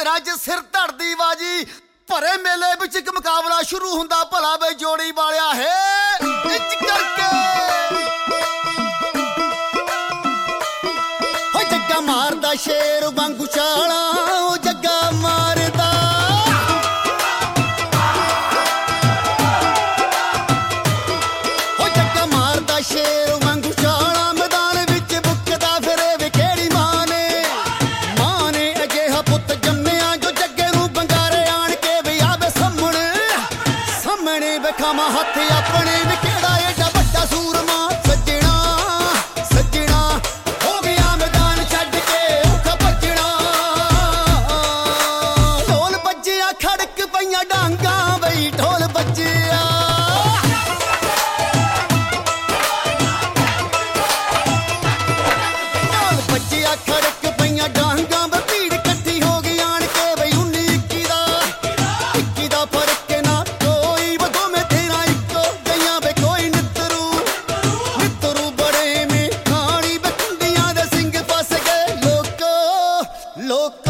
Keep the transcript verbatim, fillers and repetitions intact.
ਪੈਰਾਂ 'ਚ ਸਿਰ ਧੜਦੀ ਬਾਜੀ ਭਰੇ ਮੇਲੇ ਵਿੱਚ ਇੱਕ ਮੁਕਾਬਲਾ ਸ਼ੁਰੂ ਹੁੰਦਾ ਭਲਾ ਬਈ ਜੋੜੀ ਵਾਲਿਆ ਹੈ ਇੰਜ ਕਰਕੇ ਹੋ ਜੱਗਾ ਮਾਰਦਾ ਸ਼ੇਰ ਵਾਂਗੂ ਛਾਲਾਂ ਉਹ ਜੱਗਾ ਮਾਰਦਾ ਹੋ ਜੱਗਾ ਮਾਰਦਾ ਸ਼ੇਰ ਵਾਂਗੂ ਛਾਲਾਂ ਮੈਦਾਨ ਵਿੱਚ ਬੁੱਕਦਾ ਫਿਰੇ ਵੇ ਕਿਹੜੀ ਮਾਂ ਨੇ ਮਾਂ ਨੇ ਅਜਿਹਾ ਪੁੱਤ ਜੰਮਿਆ ਜੋ ਜੱਗੇ ਨੂੰ ਬੰਗਾਰੇ ਆਣ ਕੇ ਵੀ ਆਵੇ ਸਾਹਮਣੇ ਸਾਹਮਣੇ ਵੇਖਾਵਾਂ ਹੱਥ ਆਪਣੇ ਵੀ ਕਿਹੜਾ ਏਡਾ ਵੱਡਾ ਸੂਰਮਾ ਸੱਜਣਾ ਸੱਜਣਾ ਹੋ ਗਿਆ ਮੈਦਾਨ ਛੱਡ ਕੇ ਔਖਾ ਭੱਜਣਾ ਢੋਲ ਵੱਜਿਆ ਖੜਕ ਪਈਆਂ ਡਾਂਗਾਂ ਬਈ ਢੋਲ ਵੱਜਿਆ ਢੋਲ ਵੱਜਿਆ ਖੜਕ ਪਈਆਂ ਡਾਂਗਾਂ ਵੇ ਭੀੜ ਇਕੱਠੀ ਹੋ ਗਈ ਆਣ ਕੇ ਬਈ ਉੱਨੀ ਇੱਕੀ ਦਾ ਇੱਕੀ ਦਾ ਫਰਕ ਨਾ ਕੋਈ ਵੇ ਦੋਵੇਂ ਤੇਰਾ ਇੱਕੋ ਗਈਆਂ ਵੇ ਕੋਈ ਨਿੱਤਰੂ ਨਿੱਤਰੂ ਬੜੇ ਮੇ ਖਾਣੀ ਵੇ ਕੁੰਡੀਆਂ ਦੇ ਸਿੰਘ ਫਸ ਗਏ ਲੋਕੋ ਲੋਕ